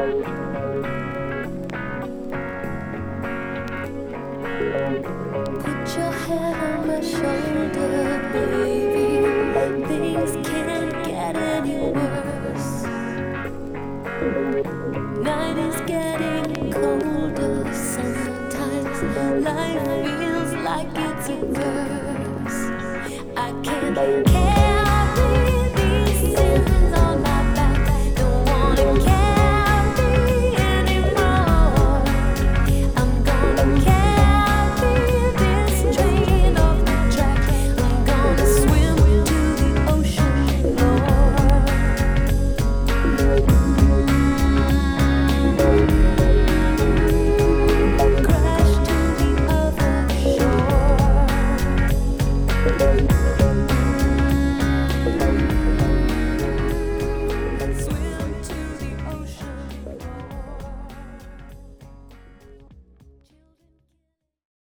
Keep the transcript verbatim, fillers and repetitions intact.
Put your head on my shoulder, baby. Things can't get any worse. Night is getting colder. Sometimes life feels like it's a curse. I can't carry these sins on my back. Don't wanna carry anymore. I'm gonna carry this train off the track. I'm gonna swim to the ocean floor. Crash to the other shore.